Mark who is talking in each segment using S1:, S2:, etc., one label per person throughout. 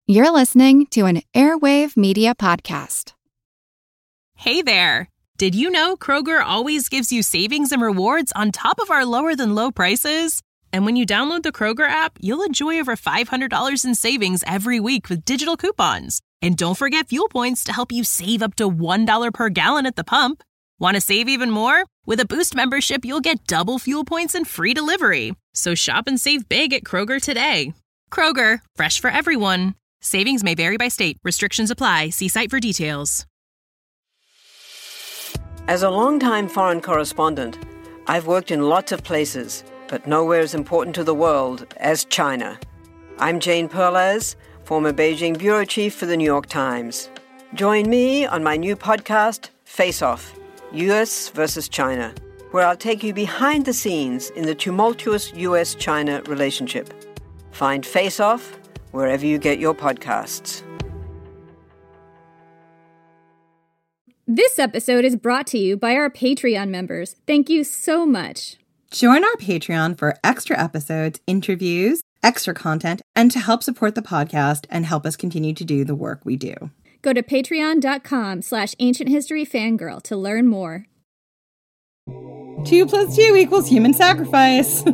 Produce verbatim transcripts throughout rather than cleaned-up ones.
S1: You're listening to an Airwave Media Podcast.
S2: Hey there! Did you know Kroger always gives you savings and rewards on top of our lower-than-low prices? And when you download the Kroger app, you'll enjoy over five hundred dollars in savings every week with digital coupons. And don't forget fuel points to help you save up to one dollar per gallon at the pump. Want to save even more? With a Boost membership, you'll get double fuel points and free delivery. So shop and save big at Kroger today. Kroger, fresh for everyone. Savings may vary by state. Restrictions apply. See site for details.
S3: As a longtime foreign correspondent, I've worked in lots of places, but nowhere as important to the world as China. I'm Jane Perlez, former Beijing bureau chief for the New York Times. Join me on my new podcast, Face Off, U S versus China, where I'll take you behind the scenes in the tumultuous U S China relationship. Find Face Off wherever you get your podcasts.
S4: This episode is brought to you by our Patreon members. Thank you so much.
S5: Join our Patreon for extra episodes, interviews, extra content, and to help support the podcast and help us continue to do the work we do.
S4: Go to patreon.com slash ancient history fangirl to learn more.
S5: Two plus two equals human sacrifice.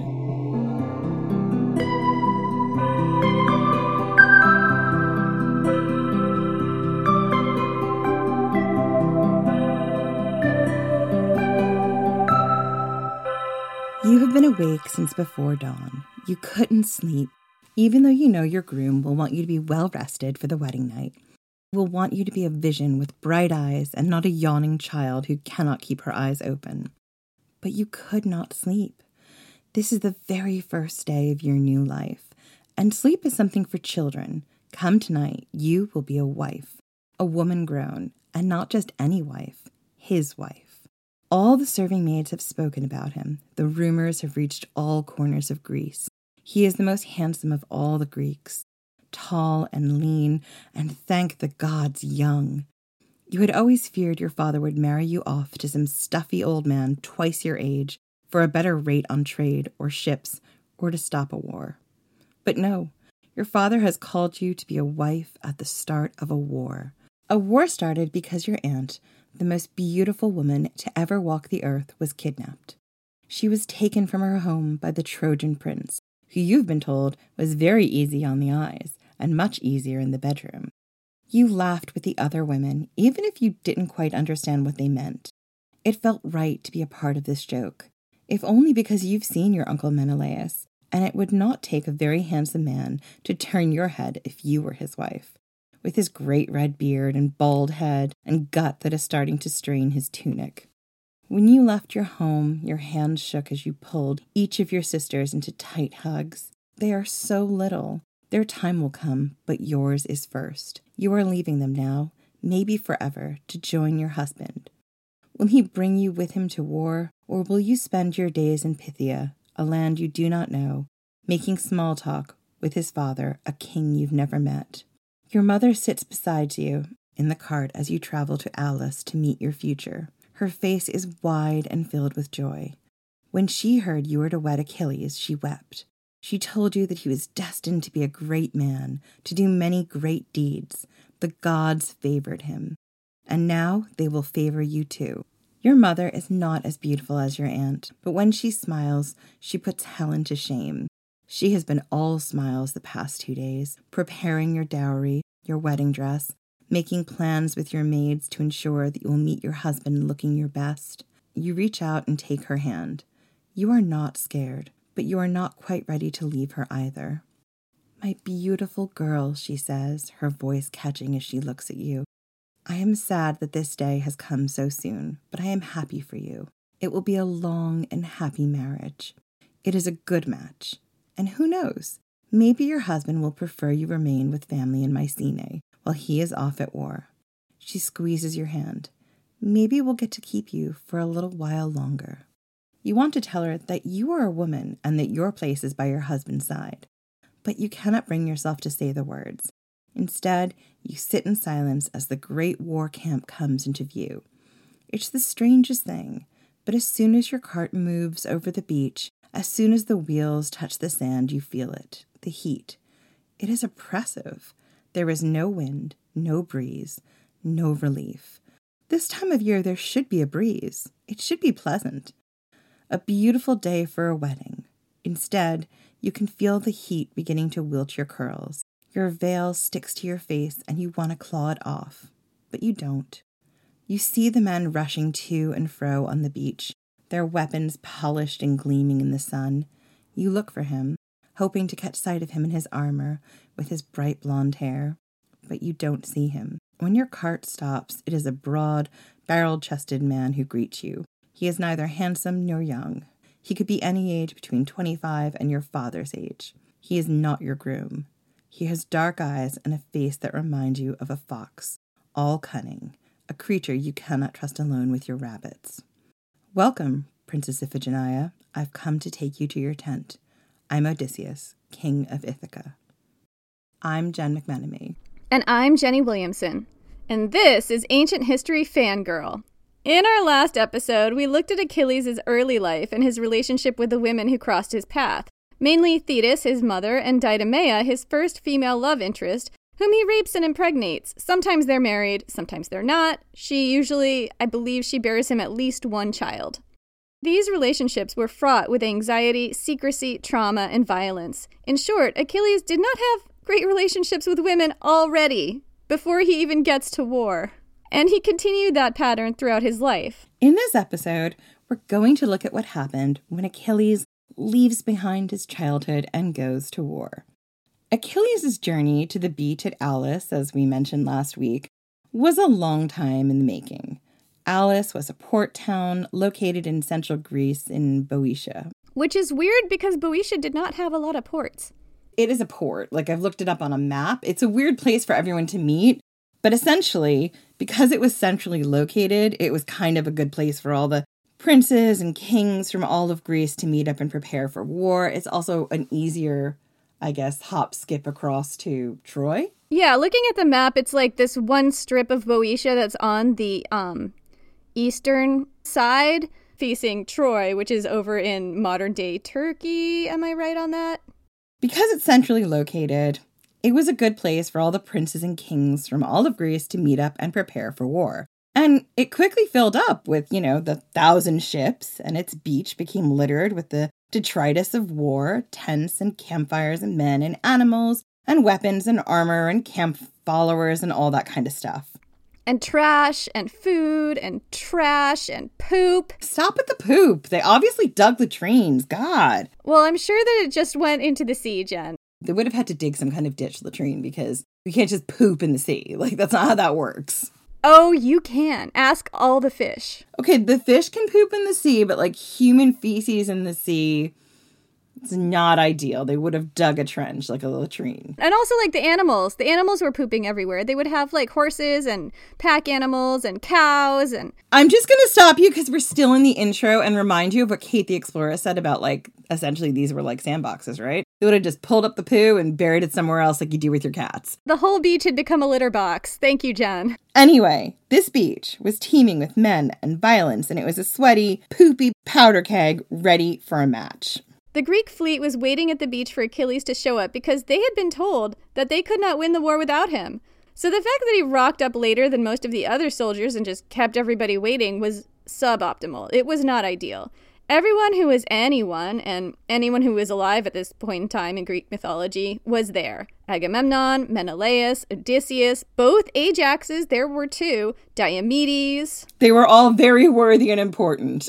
S5: You have been awake since before dawn. You couldn't sleep, even though you know your groom will want you to be well rested for the wedding night. He will want you to be a vision with bright eyes and not a yawning child who cannot keep her eyes open. But you could not sleep. This is the very first day of your new life, and sleep is something for children. Come tonight, you will be a wife, a woman grown, and not just any wife, his wife. All the serving maids have spoken about him. The rumors have reached all corners of Greece. He is the most handsome of all the Greeks, tall and lean, and thank the gods, young. You had always feared your father would marry you off to some stuffy old man twice your age for a better rate on trade or ships or to stop a war. But no, your father has called you to be a wife at the start of a war. A war started because your aunt, the most beautiful woman to ever walk the earth, was kidnapped. She was taken from her home by the Trojan prince, who you've been told was very easy on the eyes and much easier in the bedroom. You laughed with the other women, even if you didn't quite understand what they meant. It felt right to be a part of this joke, if only because you've seen your Uncle Menelaus, and it would not take a very handsome man to turn your head if you were his wife, with his great red beard and bald head and gut that is starting to strain his tunic. When you left your home, your hands shook as you pulled each of your sisters into tight hugs. They are so little. Their time will come, but yours is first. You are leaving them now, maybe forever, to join your husband. Will he bring you with him to war, or will you spend your days in Pythia, a land you do not know, making small talk with his father, a king you've never met? Your mother sits beside you in the cart as you travel to Aulis to meet your future. Her face is wide and filled with joy. When she heard you were to wed Achilles, she wept. She told you that he was destined to be a great man, to do many great deeds. The gods favored him. And now they will favor you too. Your mother is not as beautiful as your aunt, but when she smiles, she puts Helen to shame. She has been all smiles the past two days, preparing your dowry, your wedding dress, making plans with your maids to ensure that you will meet your husband looking your best. You reach out and take her hand. You are not scared, but you are not quite ready to leave her either. "My beautiful girl," she says, her voice catching as she looks at you. "I am sad that this day has come so soon, but I am happy for you. It will be a long and happy marriage. It is a good match. And who knows, maybe your husband will prefer you remain with family in Mycenae while he is off at war." She squeezes your hand. "Maybe we'll get to keep you for a little while longer." You want to tell her that you are a woman and that your place is by your husband's side, but you cannot bring yourself to say the words. Instead, you sit in silence as the great war camp comes into view. It's the strangest thing, but as soon as your cart moves over the beach, as soon as the wheels touch the sand, you feel it, the heat. It is oppressive. There is no wind, no breeze, no relief. This time of year, there should be a breeze. It should be pleasant. A beautiful day for a wedding. Instead, you can feel the heat beginning to wilt your curls. Your veil sticks to your face and you want to claw it off, but you don't. You see the men rushing to and fro on the beach, their weapons polished and gleaming in the sun. You look for him, hoping to catch sight of him in his armor with his bright blonde hair, but you don't see him. When your cart stops, it is a broad, barrel-chested man who greets you. He is neither handsome nor young. He could be any age between twenty-five and your father's age. He is not your groom. He has dark eyes and a face that reminds you of a fox, all cunning, a creature you cannot trust alone with your rabbits. Welcome, Princess Iphigenia. I've come to take you to your tent. I'm Odysseus, King of Ithaca. I'm Jen McMenemy.
S4: And I'm Jenny Williamson. And this is Ancient History Fangirl. In our last episode, we looked at Achilles' early life and his relationship with the women who crossed his path. Mainly Thetis, his mother, and Didomea, his first female love interest, whom he rapes and impregnates. Sometimes they're married, sometimes they're not. She usually, I believe she bears him at least one child. These relationships were fraught with anxiety, secrecy, trauma, and violence. In short, Achilles did not have great relationships with women already, before he even gets to war. And he continued that pattern throughout his life.
S5: In this episode, we're going to look at what happened when Achilles leaves behind his childhood and goes to war. Achilles' journey to the beach at Aulis, as we mentioned last week, was a long time in the making. Aulis was a port town located in central Greece in Boeotia.
S4: Which is weird because Boeotia did not have a lot of ports.
S5: It is a port. Like, I've looked it up on a map. It's a weird place for everyone to meet. But essentially, because it was centrally located, it was kind of a good place for all the princes and kings from all of Greece to meet up and prepare for war. It's also an easier, I guess, hop, skip across to Troy.
S4: Yeah, looking at the map, it's like this one strip of Boeotia that's on the um, eastern side, facing Troy, which is over in modern-day Turkey. Am I right on that?
S5: Because it's centrally located, it was a good place for all the princes and kings from all of Greece to meet up and prepare for war. And it quickly filled up with, you know, the thousand ships, and its beach became littered with the detritus of war, tents and campfires and men and animals and weapons and armor and camp followers and all that kind of stuff.
S4: And trash and food and trash and poop.
S5: Stop with the poop. They obviously dug latrines. God.
S4: Well, I'm sure that it just went into the sea, Jen.
S5: They would have had to dig some kind of ditch latrine because you can't just poop in the sea. Like, that's not how that works.
S4: Oh, you can. Ask all the fish.
S5: Okay, the fish can poop in the sea, but like human feces in the sea, it's not ideal. They would have dug a trench, like a latrine.
S4: And also like the animals. The animals were pooping everywhere. They would have like horses and pack animals and cows and...
S5: I'm just going to stop you because we're still in the intro and remind you of what Kate the Explorer said about like, essentially these were like sandboxes, right? They would have just pulled up the poo and buried it somewhere else like you do with your cats.
S4: The whole beach had become a litter box. Thank you, Jen.
S5: Anyway, this beach was teeming with men and violence, and it was a sweaty, poopy powder keg ready for a match.
S4: The Greek fleet was waiting at the beach for Achilles to show up because they had been told that they could not win the war without him. So the fact that he rocked up later than most of the other soldiers and just kept everybody waiting was suboptimal. It was not ideal. Everyone who was anyone, and anyone who was alive at this point in time in Greek mythology, was there. Agamemnon, Menelaus, Odysseus, both Ajaxes, there were two, Diomedes.
S5: They were all very worthy and important.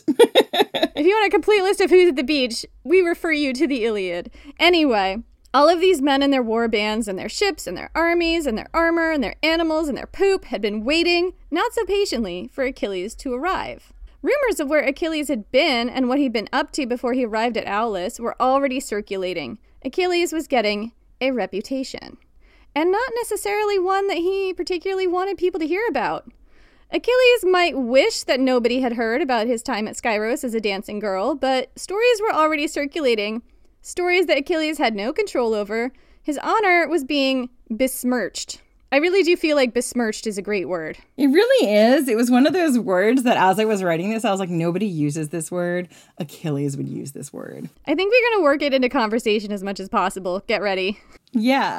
S4: If you want a complete list of who's at the beach, we refer you to the Iliad. Anyway, all of these men and their war bands and their ships and their armies and their armor and their animals and their poop had been waiting, not so patiently, for Achilles to arrive. Rumors of where Achilles had been and what he'd been up to before he arrived at Aulis were already circulating. Achilles was getting a reputation, and not necessarily one that he particularly wanted people to hear about. Achilles might wish that nobody had heard about his time at Skyros as a dancing girl, but stories were already circulating, stories that Achilles had no control over. His honor was being besmirched. I really do feel like besmirched is a great word.
S5: It really is. It was one of those words that as I was writing this, I was like, nobody uses this word. Achilles would use this word.
S4: I think we're going to work it into conversation as much as possible. Get ready.
S5: Yeah.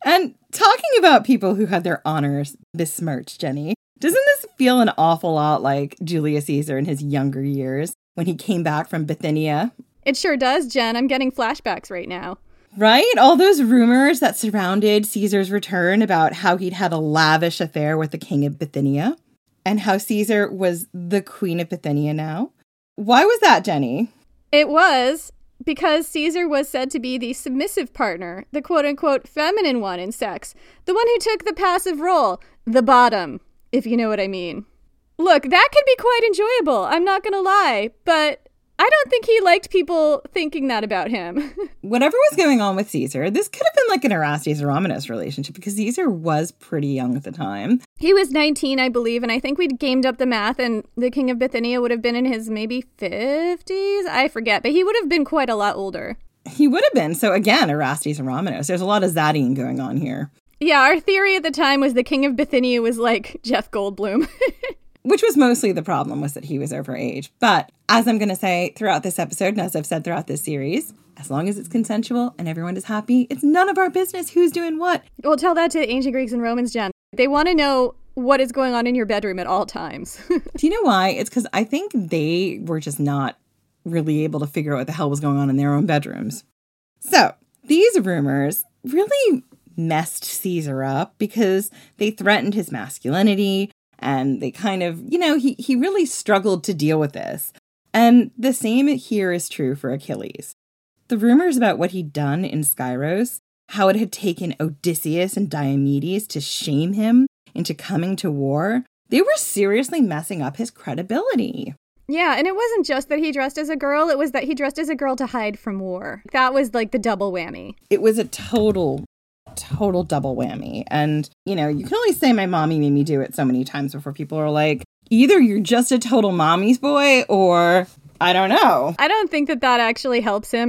S5: And talking about people who had their honors besmirched, Jenny, doesn't this feel an awful lot like Julius Caesar in his younger years when he came back from Bithynia?
S4: It sure does, Jen. I'm getting flashbacks right now.
S5: Right? All those rumors that surrounded Caesar's return about how he'd had a lavish affair with the king of Bithynia and how Caesar was the queen of Bithynia now. Why was that, Jenny?
S4: It was because Caesar was said to be the submissive partner, the quote-unquote feminine one in sex, the one who took the passive role, the bottom, if you know what I mean. Look, that could be quite enjoyable, I'm not gonna lie, but I don't think he liked people thinking that about him.
S5: Whatever was going on with Caesar, this could have been like an Erastes and Romulus relationship because Caesar was pretty young at the time.
S4: He was nineteen, I believe, and I think we'd gamed up the math, and the king of Bithynia would have been in his maybe fifties? I forget, but he would have been quite a lot older.
S5: He would have been. So again, Erastes and Romulus. There's a lot of zaddying going on here.
S4: Yeah, our theory at the time was the king of Bithynia was like Jeff Goldblum.
S5: Which was mostly the problem, was that he was overage. But as I'm going to say throughout this episode, and as I've said throughout this series, as long as it's consensual and everyone is happy, it's none of our business who's doing what.
S4: Well, tell that to the ancient Greeks and Romans, Jen. They want to know what is going on in your bedroom at all times.
S5: Do you know why? It's because I think they were just not really able to figure out what the hell was going on in their own bedrooms. So these rumors really messed Caesar up because they threatened his masculinity. And they kind of, you know, he, he really struggled to deal with this. And the same here is true for Achilles. The rumors about what he'd done in Skyros, how it had taken Odysseus and Diomedes to shame him into coming to war, they were seriously messing up his credibility.
S4: Yeah, and it wasn't just that he dressed as a girl, it was that he dressed as a girl to hide from war. That was like the double whammy.
S5: It was a total total double whammy. And, you know, you can only say my mommy made me do it so many times before people are like, either you're just a total mommy's boy or I don't know.
S4: I don't think that that actually helps him.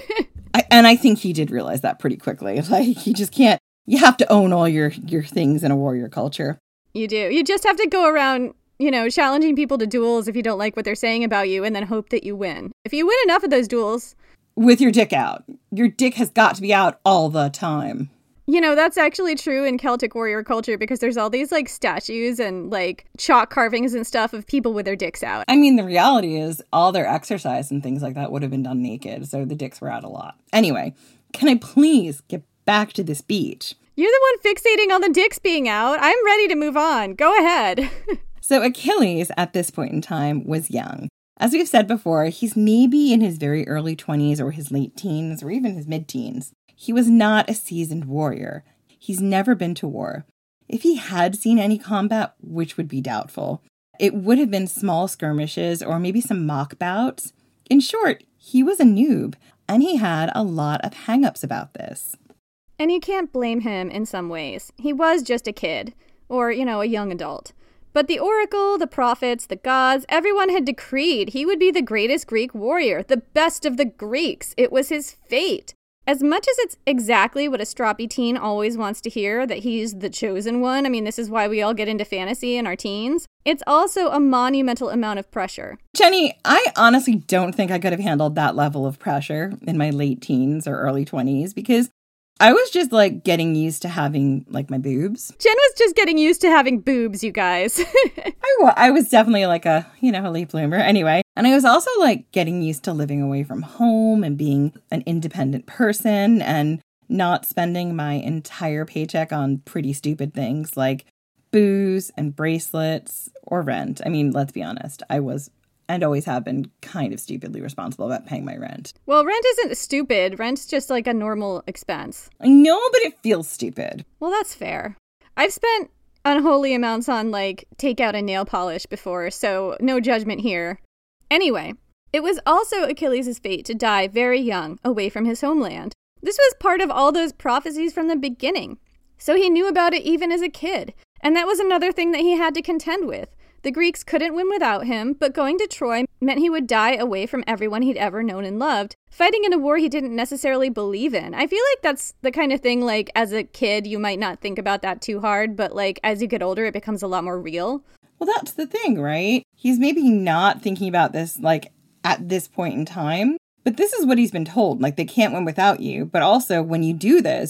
S5: I, and I think he did realize that pretty quickly. Like, you just can't, you have to own all your, your things in a warrior culture.
S4: You do. You just have to go around, you know, challenging people to duels if you don't like what they're saying about you and then hope that you win. If you win enough of those duels.
S5: With your dick out. Your dick has got to be out all the time.
S4: You know, that's actually true in Celtic warrior culture because there's all these, like, statues and, like, chalk carvings and stuff of people with their dicks out.
S5: I mean, the reality is all their exercise and things like that would have been done naked, so the dicks were out a lot. Anyway, can I please get back to this beach?
S4: You're the one fixating on the dicks being out. I'm ready to move on. Go ahead.
S5: So Achilles, at this point in time, was young. As we've said before, he's maybe in his very early twenties or his late teens or even his mid-teens. He was not a seasoned warrior. He's never been to war. If he had seen any combat, which would be doubtful, it would have been small skirmishes or maybe some mock bouts. In short, he was a noob, and he had a lot of hang-ups about this.
S4: And you can't blame him in some ways. He was just a kid, or, you know, a young adult. But the oracle, the prophets, the gods, everyone had decreed he would be the greatest Greek warrior, the best of the Greeks. It was his fate. As much as it's exactly what a stroppy teen always wants to hear, that he's the chosen one, I mean, this is why we all get into fantasy in our teens, it's also a monumental amount of pressure.
S5: Jenny, I honestly don't think I could have handled that level of pressure in my late teens or early twenties because I was just, like, getting used to having, like, my boobs.
S4: Jen was just getting used to having boobs, you guys.
S5: I, wa- I was definitely, like, a, you know, a late bloomer. Anyway, and I was also, like, getting used to living away from home and being an independent person and not spending my entire paycheck on pretty stupid things like booze and bracelets or rent. I mean, let's be honest. I was and always have been kind of stupidly responsible about paying my rent.
S4: Well, rent isn't stupid. Rent's just like a normal expense.
S5: I know, but it feels stupid.
S4: Well, that's fair. I've spent unholy amounts on, like, takeout and nail polish before, so no judgment here. Anyway, it was also Achilles' fate to die very young, away from his homeland. This was part of all those prophecies from the beginning. So he knew about it even as a kid. And that was another thing that he had to contend with. The Greeks couldn't win without him, but going to Troy meant he would die away from everyone he'd ever known and loved, fighting in a war he didn't necessarily believe in. I feel like that's the kind of thing, like, as a kid, you might not think about that too hard, but, like, as you get older, it becomes a lot more real.
S5: Well, that's the thing, right? He's maybe not thinking about this, like, at this point in time, but this is what he's been told. Like, they can't win without you, but also, when you do this,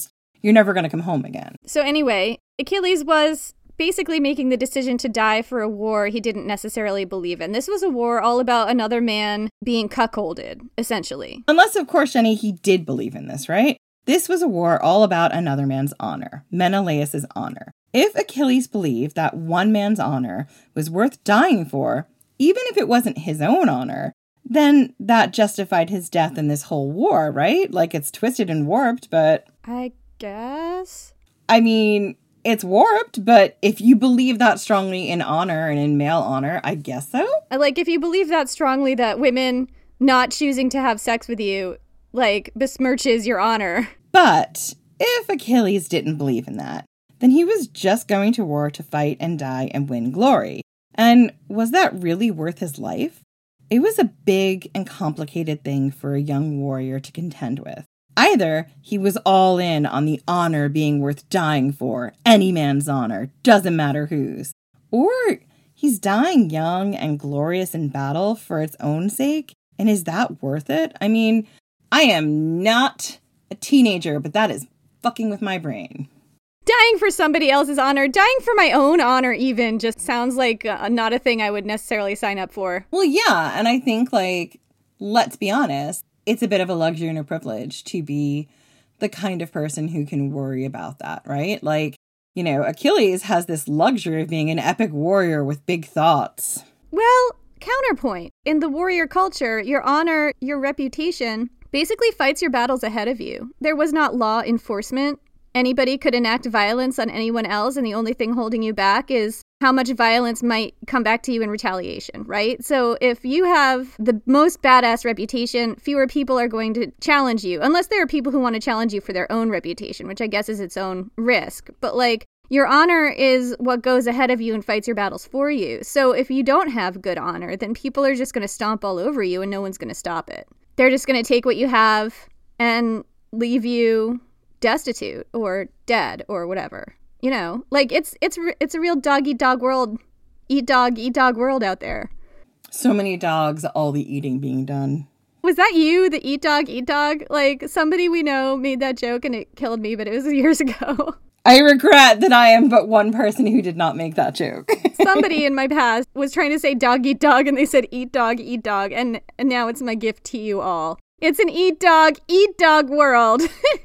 S5: you're never going to come home again.
S4: So anyway, Achilles was basically making the decision to die for a war he didn't necessarily believe in. This was a war all about another man being cuckolded, essentially.
S5: Unless, of course, Jenny, he did believe in this, right? This was a war all about another man's honor, Menelaus' honor. If Achilles believed that one man's honor was worth dying for, even if it wasn't his own honor, then that justified his death in this whole war, right? Like, it's twisted and warped, but...
S4: I guess?
S5: I mean... It's warped, but if you believe that strongly in honor and in male honor, I guess so.
S4: Like, if you believe that strongly that women not choosing to have sex with you, like, besmirches your honor.
S5: But if Achilles didn't believe in that, then he was just going to war to fight and die and win glory. And was that really worth his life? It was a big and complicated thing for a young warrior to contend with. Either he was all in on the honor being worth dying for, any man's honor, doesn't matter whose. Or he's dying young and glorious in battle for its own sake, and is that worth it? I mean, I am not a teenager, but that is fucking with my brain.
S4: Dying for somebody else's honor, dying for my own honor even, just sounds like uh, not a thing I would necessarily sign up for.
S5: Well, yeah, and I think, like, let's be honest, it's a bit of a luxury and a privilege to be the kind of person who can worry about that, right? Like, you know, Achilles has this luxury of being an epic warrior with big thoughts.
S4: Well, counterpoint. In the warrior culture, your honor, your reputation, basically fights your battles ahead of you. There was not law enforcement. Anybody could enact violence on anyone else, and the only thing holding you back is how much violence might come back to you in retaliation, right? So if you have the most badass reputation, fewer people are going to challenge you, unless there are people who want to challenge you for their own reputation, which I guess is its own risk. But like, your honor is what goes ahead of you and fights your battles for you. So if you don't have good honor, then people are just going to stomp all over you and no one's going to stop it. They're just going to take what you have and leave you destitute or dead or whatever. You know, like it's it's it's a real dog eat dog world, eat dog eat dog world out there.
S5: So many dogs, all the eating being done.
S4: Was that you, the eat dog eat dog? Like, somebody we know made that joke and it killed me, but it was years ago.
S5: I regret that I am but one person who did not make that joke.
S4: Somebody in my past was trying to say dog eat dog and they said eat dog eat dog, and, and now it's my gift to you all. It's an eat dog eat dog world.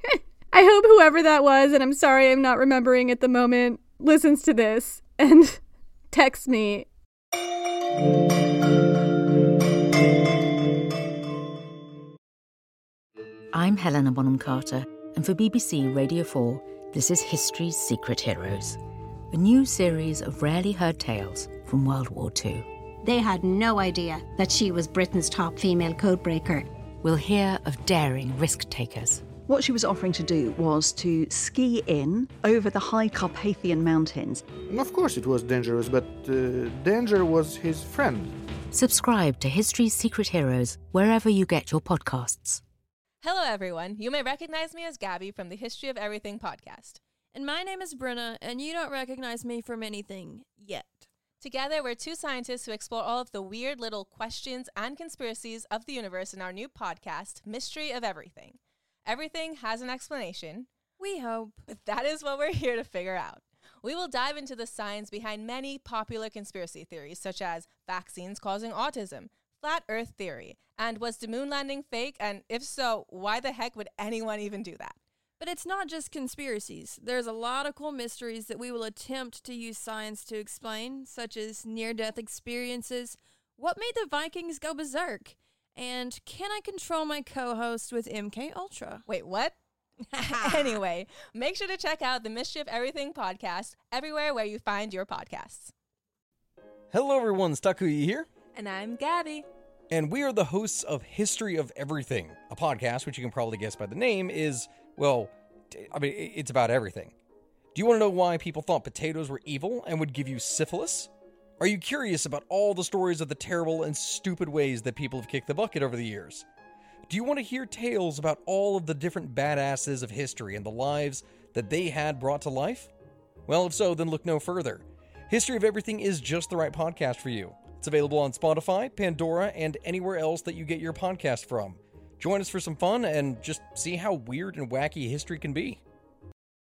S4: I hope whoever that was, and I'm sorry I'm not remembering at the moment, listens to this and texts me.
S6: I'm Helena Bonham Carter, and for B B C Radio four, this is History's Secret Heroes, a new series of rarely heard tales from World War Two.
S7: They had no idea that she was Britain's top female codebreaker.
S6: We'll hear of daring risk-takers.
S8: What she was offering to do was to ski in over the high Carpathian mountains.
S9: Of course it was dangerous, but uh, danger was his friend.
S6: Subscribe to History's Secret Heroes wherever you get your podcasts.
S10: Hello, everyone. You may recognize me as Gabby from the History of Everything podcast.
S11: And my name is Brenna, and you don't recognize me from anything yet.
S10: Together, we're two scientists who explore all of the weird little questions and conspiracies of the universe in our new podcast, Mystery of Everything. Everything has an explanation.
S11: We hope.
S10: That is what we're here to figure out. We will dive into the science behind many popular conspiracy theories, such as vaccines causing autism, flat earth theory, and was the moon landing fake? And if so, why the heck would anyone even do that?
S11: But it's not just conspiracies. There's a lot of cool mysteries that we will attempt to use science to explain, such as near-death experiences, what made the Vikings go berserk, and can I control my co-host with M K Ultra?
S10: Wait, what? Anyway, make sure to check out the Mystery of Everything podcast everywhere where you find your podcasts.
S12: Hello everyone, Takuya here.
S10: And I'm Gabby.
S12: And we are the hosts of History of Everything, a podcast which you can probably guess by the name is, well, I mean, it's about everything. Do you want to know why people thought potatoes were evil and would give you syphilis? Are you curious about all the stories of the terrible and stupid ways that people have kicked the bucket over the years? Do you want to hear tales about all of the different badasses of history and the lives that they had brought to life? Well, if so, then look no further. History of Everything is just the right podcast for you. It's available on Spotify, Pandora, and anywhere else that you get your podcast from. Join us for some fun and just see how weird and wacky history can be.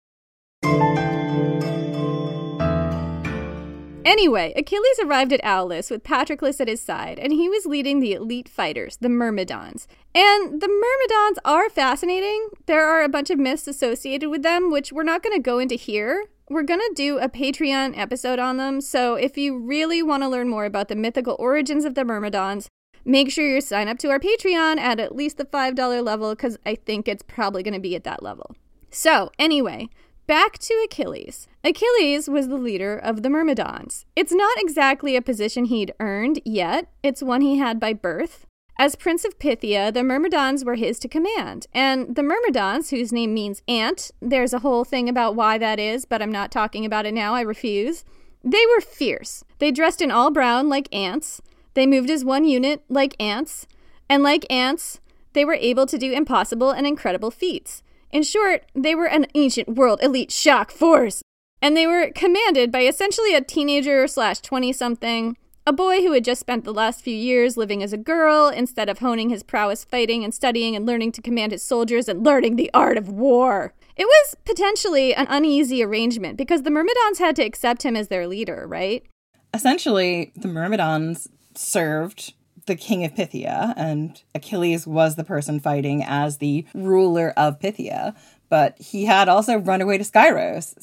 S4: Anyway, Achilles arrived at Aulis with Patroclus at his side, and he was leading the elite fighters, the Myrmidons. And the Myrmidons are fascinating. There are a bunch of myths associated with them, which we're not going to go into here. We're going to do a Patreon episode on them, so if you really want to learn more about the mythical origins of the Myrmidons, make sure you sign up to our Patreon at at least the five dollars level, because I think it's probably going to be at that level. So, anyway, back to Achilles. Achilles was the leader of the Myrmidons. It's not exactly a position he'd earned yet. It's one he had by birth. As Prince of Phthia, the Myrmidons were his to command. And the Myrmidons, whose name means ant, there's a whole thing about why that is, but I'm not talking about it now, I refuse. They were fierce. They dressed in all brown like ants. They moved as one unit like ants. And like ants, they were able to do impossible and incredible feats. In short, they were an ancient world elite shock force. And they were commanded by essentially a teenager slash twenty-something, a boy who had just spent the last few years living as a girl instead of honing his prowess fighting and studying and learning to command his soldiers and learning the art of war. It was potentially an uneasy arrangement because the Myrmidons had to accept him as their leader, right?
S5: Essentially, the Myrmidons served the king of Phthia, and Achilles was the person fighting as the ruler of Phthia, but he had also run away to Skyros.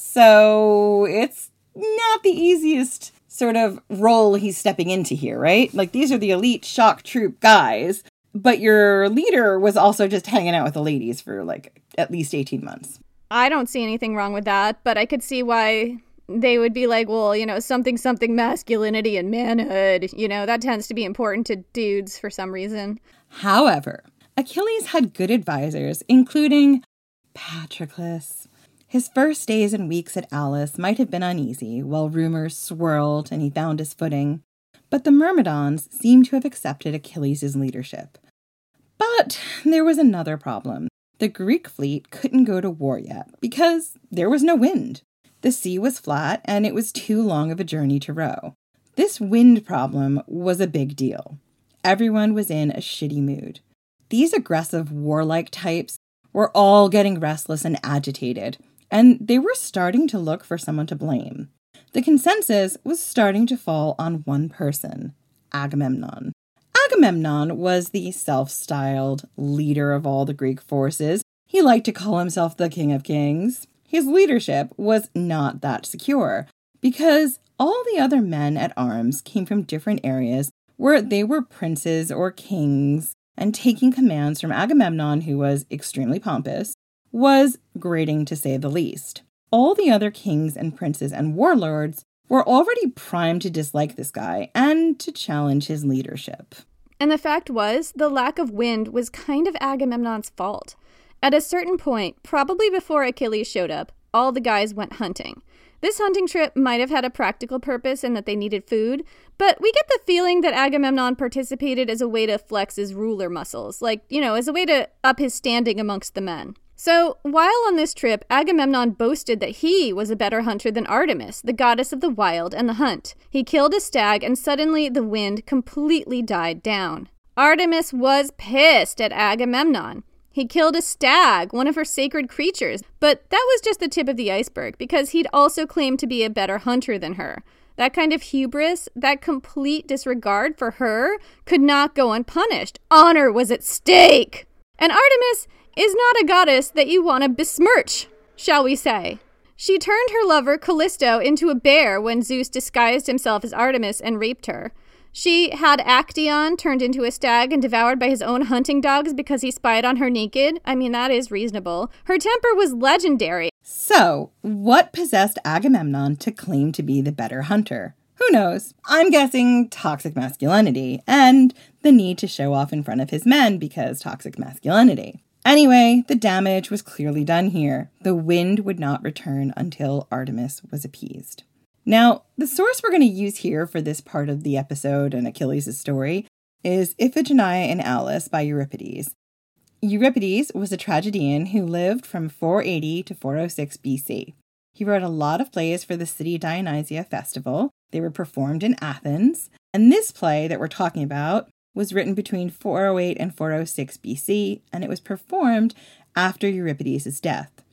S5: So it's not the easiest sort of role he's stepping into here, right? Like, these are the elite shock troop guys, but your leader was also just hanging out with the ladies for like at least eighteen months.
S4: I don't see anything wrong with that, but I could see why they would be like, well, you know, something, something masculinity and manhood. You know, that tends to be important to dudes for some reason.
S5: However, Achilles had good advisors, including Patroclus. His first days and weeks at Aulis might have been uneasy while rumors swirled and he found his footing, but the Myrmidons seemed to have accepted Achilles' leadership. But there was another problem. The Greek fleet couldn't go to war yet because there was no wind. The sea was flat and it was too long of a journey to row. This wind problem was a big deal. Everyone was in a shitty mood. These aggressive, warlike types were all getting restless and agitated, and they were starting to look for someone to blame. The consensus was starting to fall on one person, Agamemnon. Agamemnon was the self-styled leader of all the Greek forces. He liked to call himself the King of Kings. His leadership was not that secure, because all the other men at arms came from different areas where they were princes or kings, and taking commands from Agamemnon, who was extremely pompous, was grating to say the least. All the other kings and princes and warlords were already primed to dislike this guy and to challenge his leadership.
S4: And the fact was, the lack of wind was kind of Agamemnon's fault. At a certain point, probably before Achilles showed up, all the guys went hunting. This hunting trip might have had a practical purpose in that they needed food, but we get the feeling that Agamemnon participated as a way to flex his ruler muscles, like, you know, as a way to up his standing amongst the men. So, while on this trip, Agamemnon boasted that he was a better hunter than Artemis, the goddess of the wild and the hunt. He killed a stag, and suddenly the wind completely died down. Artemis was pissed at Agamemnon. He killed a stag, one of her sacred creatures, but that was just the tip of the iceberg, because he'd also claimed to be a better hunter than her. That kind of hubris, that complete disregard for her, could not go unpunished. Honor was at stake! And Artemis is not a goddess that you want to besmirch, shall we say. She turned her lover Callisto into a bear when Zeus disguised himself as Artemis and raped her. She had Actaeon turned into a stag and devoured by his own hunting dogs because he spied on her naked. I mean, that is reasonable. Her temper was legendary.
S5: So, what possessed Agamemnon to claim to be the better hunter? Who knows? I'm guessing toxic masculinity and the need to show off in front of his men because toxic masculinity. Anyway, the damage was clearly done here. The wind would not return until Artemis was appeased. Now, the source we're going to use here for this part of the episode and Achilles' story is Iphigenia in Aulis by Euripides. Euripides was a tragedian who lived from four eighty to four oh six B C. He wrote a lot of plays for the city Dionysia festival. They were performed in Athens. And this play that we're talking about was written between four oh eight and four oh six B C, and it was performed after Euripides' death.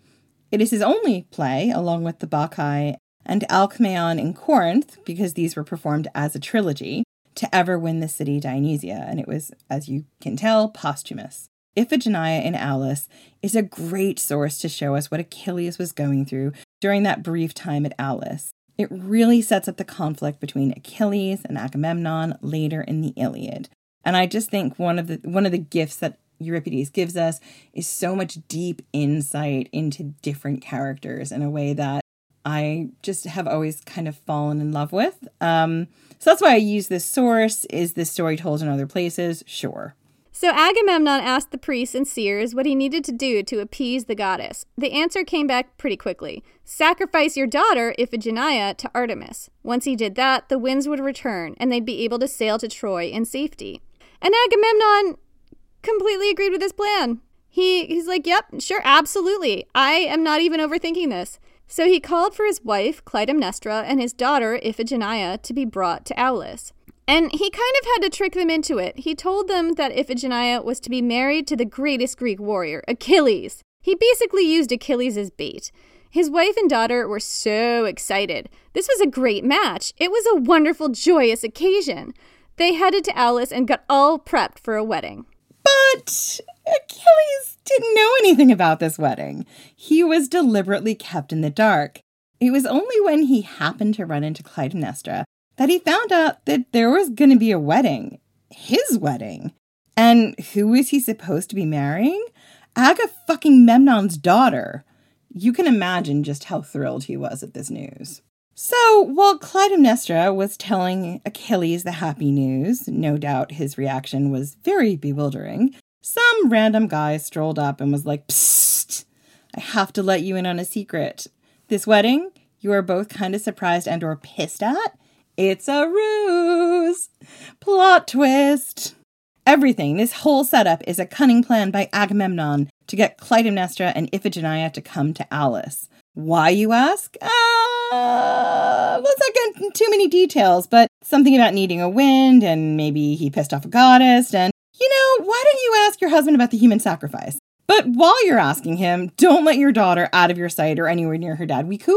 S5: It is his only play, along with the Bacchae and Alcmaeon in Corinth, because these were performed as a trilogy, to ever win the city Dionysia, and it was, as you can tell, posthumous. Iphigenia in Aulis is a great source to show us what Achilles was going through during that brief time at Aulis. It really sets up the conflict between Achilles and Agamemnon later in the Iliad. And I just think one of the one of the gifts that Euripides gives us is so much deep insight into different characters in a way that I just have always kind of fallen in love with. Um, so that's why I use this source. Is this story told in other places? Sure.
S4: So Agamemnon asked the priests and seers what he needed to do to appease the goddess. The answer came back pretty quickly. Sacrifice your daughter, Iphigenia, to Artemis. Once he did that, the winds would return, and they'd be able to sail to Troy in safety. And Agamemnon completely agreed with this plan. He He's like, yep, sure, absolutely. I am not even overthinking this. So he called for his wife, Clytemnestra, and his daughter, Iphigenia, to be brought to Aulis. And he kind of had to trick them into it. He told them that Iphigenia was to be married to the greatest Greek warrior, Achilles. He basically used Achilles as bait. His wife and daughter were so excited. This was a great match. It was a wonderful, joyous occasion. They headed to Aulis and got all prepped for a wedding.
S5: But Achilles didn't know anything about this wedding. He was deliberately kept in the dark. It was only when he happened to run into Clytemnestra that he found out that there was going to be a wedding. His wedding. And who was he supposed to be marrying? Aga-fucking-Memnon's daughter. You can imagine just how thrilled he was at this news. So, while Clytemnestra was telling Achilles the happy news, no doubt his reaction was very bewildering, some random guy strolled up and was like, "Psst, I have to let you in on a secret. This wedding, you are both kind of surprised and or pissed at? It's a ruse. Plot twist." Everything, this whole setup, is a cunning plan by Agamemnon to get Clytemnestra and Iphigenia to come to Aulis. Why, you ask? Uh, let's not get into too many details, but something about needing a wind, and maybe he pissed off a goddess, and, you know, why don't you ask your husband about the human sacrifice? But while you're asking him, don't let your daughter out of your sight or anywhere near her dad. We cool?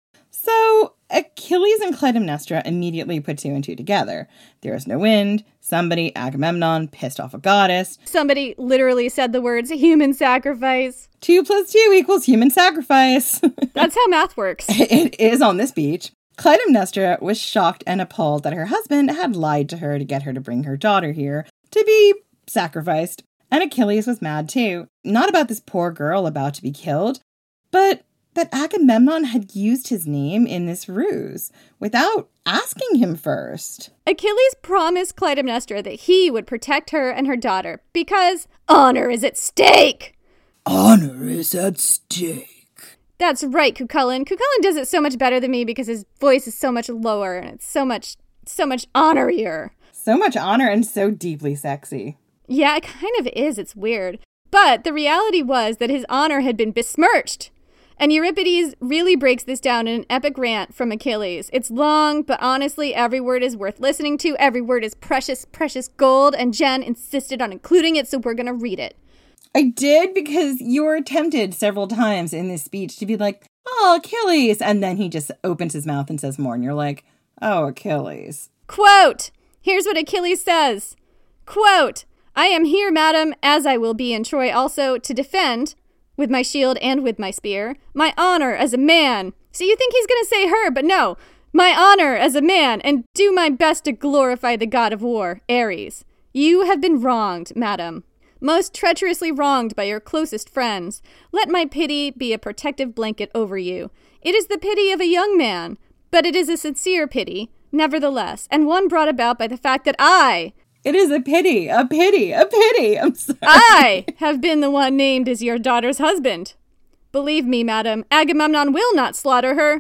S5: So Achilles and Clytemnestra immediately put two and two together. There is no wind. Somebody, Agamemnon, pissed off a goddess.
S4: Somebody literally said the words human sacrifice.
S5: Two plus two equals human sacrifice.
S4: That's how math works.
S5: It is on this beach. Clytemnestra was shocked and appalled that her husband had lied to her to get her to bring her daughter here to be sacrificed. And Achilles was mad too. Not about this poor girl about to be killed, but that Agamemnon had used his name in this ruse without asking him first.
S4: Achilles promised Clytemnestra that he would protect her and her daughter because honor is at stake.
S13: Honor is at stake.
S4: That's right, Cucullin. Cucullin does it so much better than me because his voice is so much lower and it's so much, so much honorier.
S5: So much honor and so deeply sexy.
S4: Yeah, it kind of is. It's weird. But the reality was that his honor had been besmirched. And Euripides really breaks this down in an epic rant from Achilles. It's long, but honestly, every word is worth listening to. Every word is precious, precious gold, and Jen insisted on including it, so we're going to read it.
S5: I did, because you were tempted several times in this speech to be like, oh, Achilles, and then he just opens his mouth and says more, and you're like, oh, Achilles.
S4: Quote, here's what Achilles says. Quote, I am here, madam, as I will be in Troy also, to defend, with my shield and with my spear, my honor as a man. So you think he's going to say her, but no. My honor as a man, and do my best to glorify the god of war, Ares. You have been wronged, madam. Most treacherously wronged by your closest friends. Let my pity be a protective blanket over you. It is the pity of a young man, but it is a sincere pity, nevertheless, and one brought about by the fact that I...
S5: It is a pity, a pity, a pity. I'm sorry.
S4: I have been the one named as your daughter's husband. Believe me, madam, Agamemnon will not slaughter her.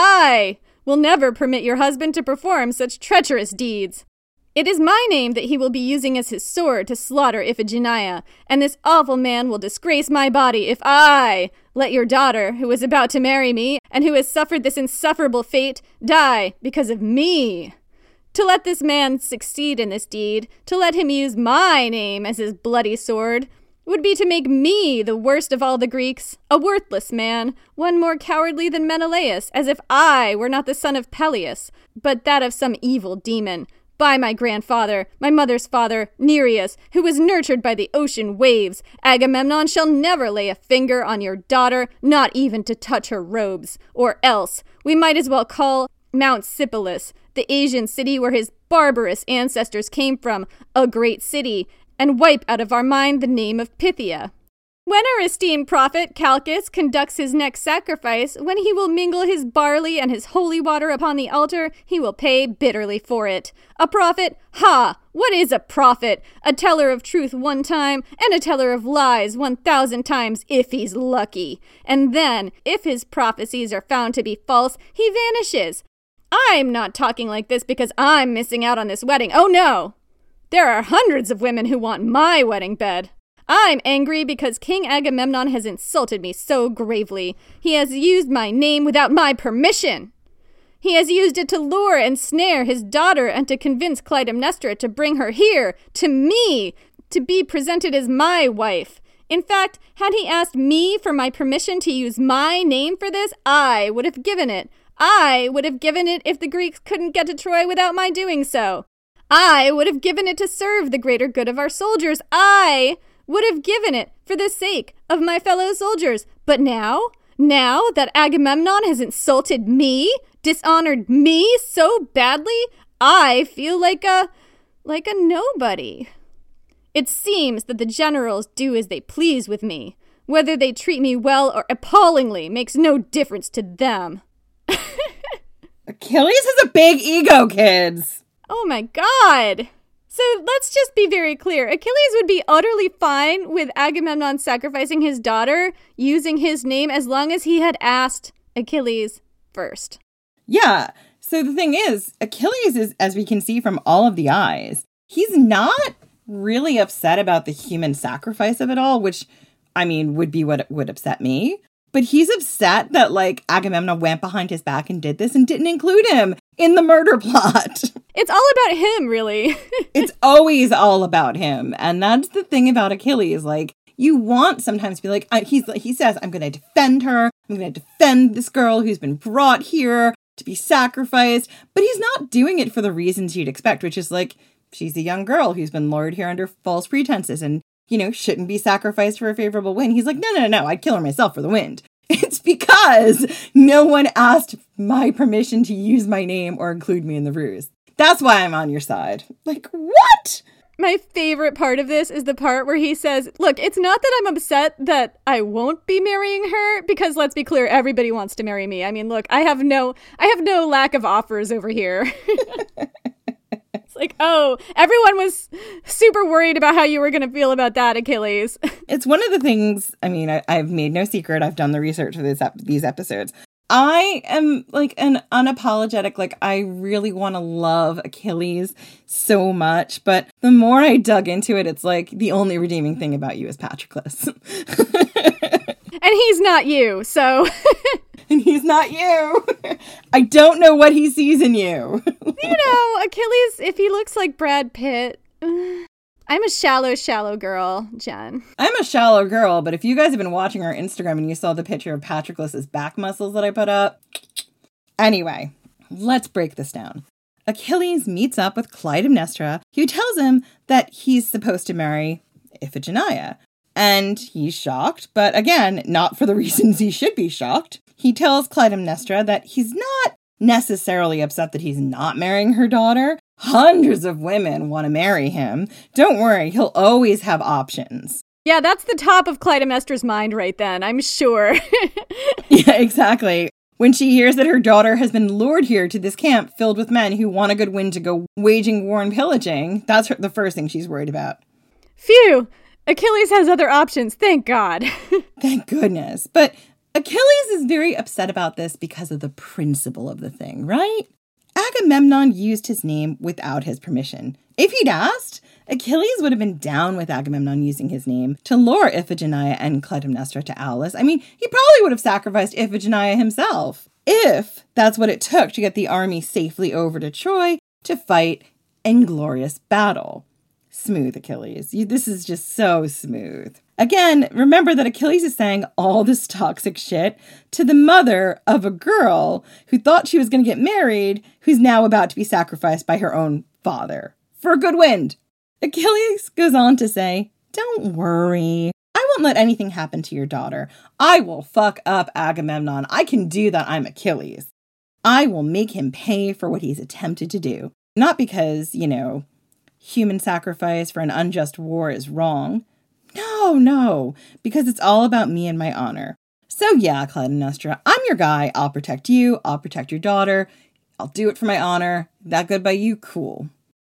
S4: I will never permit your husband to perform such treacherous deeds. It is my name that he will be using as his sword to slaughter Iphigenia, and this awful man will disgrace my body if I let your daughter, who is about to marry me, and who has suffered this insufferable fate, die because of me. To let this man succeed in this deed, to let him use my name as his bloody sword, would be to make me the worst of all the Greeks, a worthless man, one more cowardly than Menelaus, as if I were not the son of Peleus, but that of some evil demon. By my grandfather, my mother's father, Nereus, who was nurtured by the ocean waves, Agamemnon shall never lay a finger on your daughter, not even to touch her robes. Or else, we might as well call Mount Sipylus, the Asian city where his barbarous ancestors came from, a great city, and wipe out of our mind the name of Pythia. When our esteemed prophet, Calchas, conducts his next sacrifice, when he will mingle his barley and his holy water upon the altar, he will pay bitterly for it. A prophet? Ha! What is a prophet? A teller of truth one time, and a teller of lies one thousand times if he's lucky. And then, if his prophecies are found to be false, he vanishes. I'm not talking like this because I'm missing out on this wedding. Oh no! There are hundreds of women who want my wedding bed. I'm angry because King Agamemnon has insulted me so gravely. He has used my name without my permission. He has used it to lure and snare his daughter and to convince Clytemnestra to bring her here, to me, to be presented as my wife. In fact, had he asked me for my permission to use my name for this, I would have given it. I would have given it if the Greeks couldn't get to Troy without my doing so. I would have given it to serve the greater good of our soldiers. I would have given it for the sake of my fellow soldiers. But now, now that Agamemnon has insulted me, dishonored me so badly, I feel like a, like a nobody. It seems that the generals do as they please with me. Whether they treat me well or appallingly makes no difference to them.
S5: Achilles has a big ego, kids.
S4: Oh my god. So let's just be very clear. Achilles would be utterly fine with Agamemnon sacrificing his daughter using his name as long as he had asked Achilles first.
S5: Yeah. So the thing is, Achilles is, as we can see from all of the eyes, he's not really upset about the human sacrifice of it all, which, I mean, would be what would upset me. But he's upset that, like, Agamemnon went behind his back and did this and didn't include him in the murder plot.
S4: It's all about him, really.
S5: It's always all about him. And that's the thing about Achilles. Like, you want sometimes to be like, uh, he's, he says, I'm going to defend her. I'm going to defend this girl who's been brought here to be sacrificed. But he's not doing it for the reasons you'd expect, which is like, she's a young girl who's been lured here under false pretenses and, you know, shouldn't be sacrificed for a favorable win. He's like, no, no, no, I'd kill her myself for the wind. It's because no one asked my permission to use my name or include me in the ruse. That's why I'm on your side. Like, what?
S4: My favorite part of this is the part where he says, look, it's not that I'm upset that I won't be marrying her, because let's be clear, everybody wants to marry me. I mean, look, I have no, I have no lack of offers over here. It's like, oh, everyone was super worried about how you were going to feel about that, Achilles.
S5: It's one of the things, I mean, I, I've made no secret. I've done the research for this ep- these episodes. I am like an unapologetic, like I really want to love Achilles so much. But the more I dug into it, it's like the only redeeming thing about you is Patroclus.
S4: And he's not you, so...
S5: And he's not you. I don't know what he sees in you.
S4: You know, Achilles, if he looks like Brad Pitt... I'm a shallow, shallow girl, Jen.
S5: I'm a shallow girl, but if you guys have been watching our Instagram and you saw the picture of Patroclus's back muscles that I put up... Anyway, let's break this down. Achilles meets up with Clytemnestra, who tells him that he's supposed to marry Iphigenia. And he's shocked, but again, not for the reasons he should be shocked. He tells Clytemnestra that he's not necessarily upset that he's not marrying her daughter. Hundreds of women want to marry him. Don't worry, he'll always have options.
S4: Yeah, that's the top of Clytemnestra's mind right then, I'm sure.
S5: Yeah, exactly. When she hears that her daughter has been lured here to this camp filled with men who want a good win to go waging war and pillaging, that's her, the first thing she's worried about.
S4: Phew! Achilles has other options, thank God.
S5: Thank goodness. But Achilles is very upset about this because of the principle of the thing, right? Agamemnon used his name without his permission. If he'd asked, Achilles would have been down with Agamemnon using his name to lure Iphigenia and Clytemnestra to Aulis. I mean, he probably would have sacrificed Iphigenia himself, if that's what it took to get the army safely over to Troy to fight in glorious battle. Smooth, Achilles. You, this is just so smooth. Again, remember that Achilles is saying all this toxic shit to the mother of a girl who thought she was going to get married, who's now about to be sacrificed by her own father. For a good wind. Achilles goes on to say, don't worry. I won't let anything happen to your daughter. I will fuck up Agamemnon. I can do that. I'm Achilles. I will make him pay for what he's attempted to do. Not because, you know, human sacrifice for an unjust war is wrong. No, no, because it's all about me and my honor. So yeah, Clytemnestra, I'm your guy. I'll protect you. I'll protect your daughter. I'll do it for my honor. That good by you? Cool.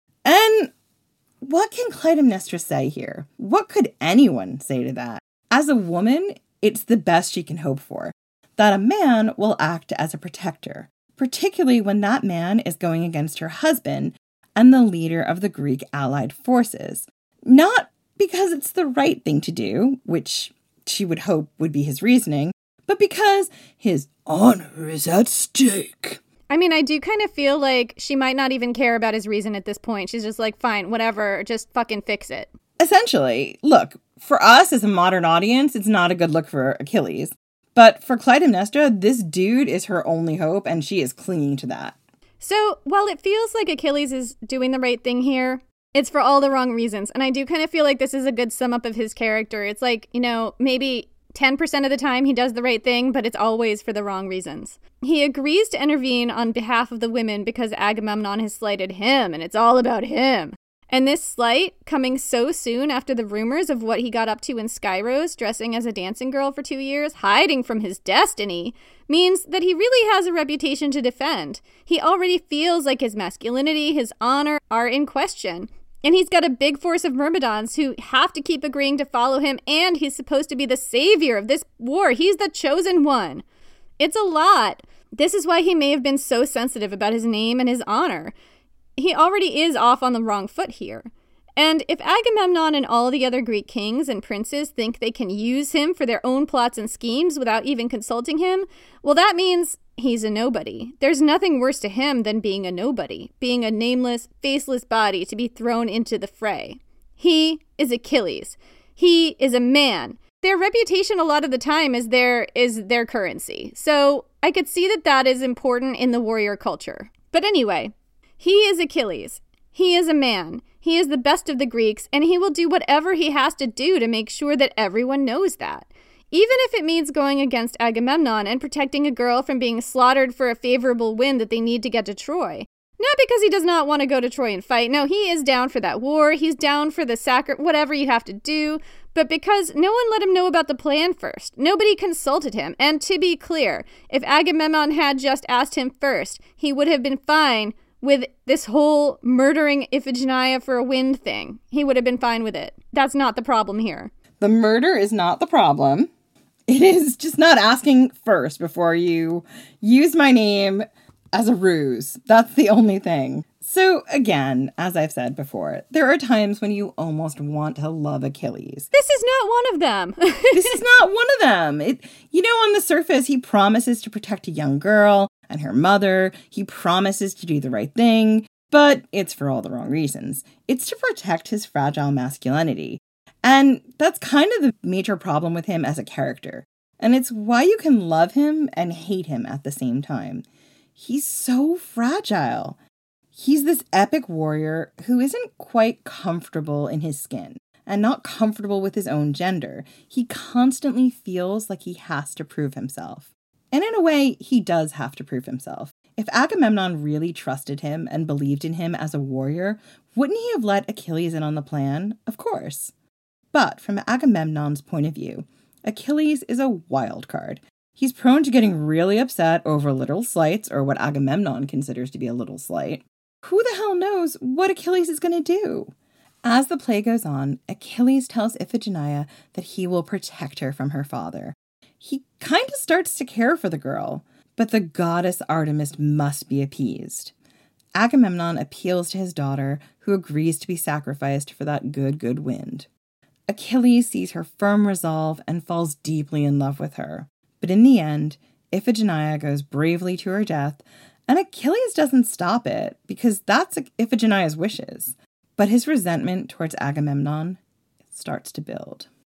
S5: And what can Clytemnestra say here? What could anyone say to that? As a woman, it's the best she can hope for. That a man will act as a protector, particularly when that man is going against her husband and the leader of the Greek allied forces. Not because it's the right thing to do, which she would hope would be his reasoning, but because his honor is at stake.
S4: I mean, I do kind of feel like she might not even care about his reason at this point. She's just like, fine, whatever, just fucking fix it.
S5: Essentially, look, for us as a modern audience, it's not a good look for Achilles. But for Clytemnestra, this dude is her only hope, and she is clinging to that.
S4: So, while it feels like Achilles is doing the right thing here, it's for all the wrong reasons. And I do kind of feel like this is a good sum up of his character. It's like, you know, maybe ten percent of the time he does the right thing, but it's always for the wrong reasons. He agrees to intervene on behalf of the women because Agamemnon has slighted him, and it's all about him. And this slight, coming so soon after the rumors of what he got up to in Skyros, dressing as a dancing girl for two years, hiding from his destiny, means that he really has a reputation to defend. He already feels like his masculinity, his honor are in question. And he's got a big force of Myrmidons who have to keep agreeing to follow him, and he's supposed to be the savior of this war. He's the chosen one. It's a lot. This is why he may have been so sensitive about his name and his honor. He already is off on the wrong foot here. And if Agamemnon and all the other Greek kings and princes think they can use him for their own plots and schemes without even consulting him, well, that means he's a nobody. There's nothing worse to him than being a nobody, being a nameless, faceless body to be thrown into the fray. He is Achilles. He is a man. Their reputation a lot of the time is their, is their currency. So I could see that that is important in the warrior culture. But anyway, he is Achilles. He is a man. He is the best of the Greeks, and he will do whatever he has to do to make sure that everyone knows that. Even if it means going against Agamemnon and protecting a girl from being slaughtered for a favorable wind that they need to get to Troy. Not because he does not want to go to Troy and fight. No, he is down for that war. He's down for the sacri- whatever you have to do. But because no one let him know about the plan first. Nobody consulted him. And to be clear, if Agamemnon had just asked him first, he would have been fine with this whole murdering Iphigenia for a wind thing. He would have been fine with it. That's not the problem here.
S5: The murder is not the problem. It is just not asking first before you use my name as a ruse. That's the only thing. So again, as I've said before, there are times when you almost want to love Achilles.
S4: This is not one of them.
S5: This is not one of them. It, you know, on the surface, he promises to protect a young girl and her mother. He promises to do the right thing, but it's for all the wrong reasons. It's to protect his fragile masculinity. And that's kind of the major problem with him as a character. And it's why you can love him and hate him at the same time. He's so fragile. He's this epic warrior who isn't quite comfortable in his skin and not comfortable with his own gender. He constantly feels like he has to prove himself. And in a way, he does have to prove himself. If Agamemnon really trusted him and believed in him as a warrior, wouldn't he have let Achilles in on the plan? Of course. But from Agamemnon's point of view, Achilles is a wild card. He's prone to getting really upset over little slights, or what Agamemnon considers to be a little slight. Who the hell knows what Achilles is going to do? As the play goes on, Achilles tells Iphigenia that he will protect her from her father. He kind of starts to care for the girl, but the goddess Artemis must be appeased. Agamemnon appeals to his daughter, who agrees to be sacrificed for that good, good wind. Achilles sees her firm resolve and falls deeply in love with her. But in the end, Iphigenia goes bravely to her death, and Achilles doesn't stop it, because that's Iphigenia's wishes. But his resentment towards Agamemnon starts to build.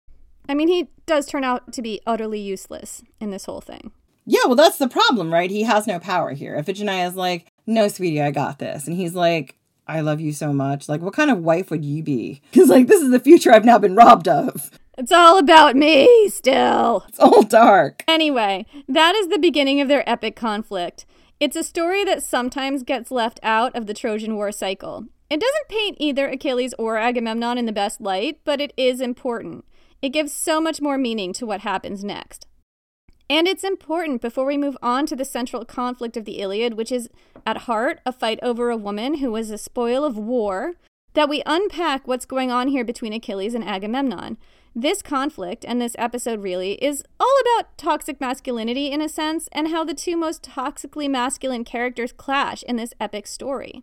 S4: I mean, he does turn out to be utterly useless in this whole thing.
S5: Yeah, well, that's the problem, right? He has no power here. Iphigenia is like, no, sweetie, I got this. And he's like, I love you so much. Like, what kind of wife would you be? He's like, this is the future I've now been robbed of.
S4: It's all about me still.
S5: It's all dark.
S4: Anyway, that is the beginning of their epic conflict. It's a story that sometimes gets left out of the Trojan War cycle. It doesn't paint either Achilles or Agamemnon in the best light, but it is important. It gives so much more meaning to what happens next. And it's important before we move on to the central conflict of the Iliad, which is at heart a fight over a woman who was a spoil of war, that we unpack what's going on here between Achilles and Agamemnon. This conflict, and this episode really, is all about toxic masculinity in a sense, and how the two most toxically masculine characters clash in this epic story.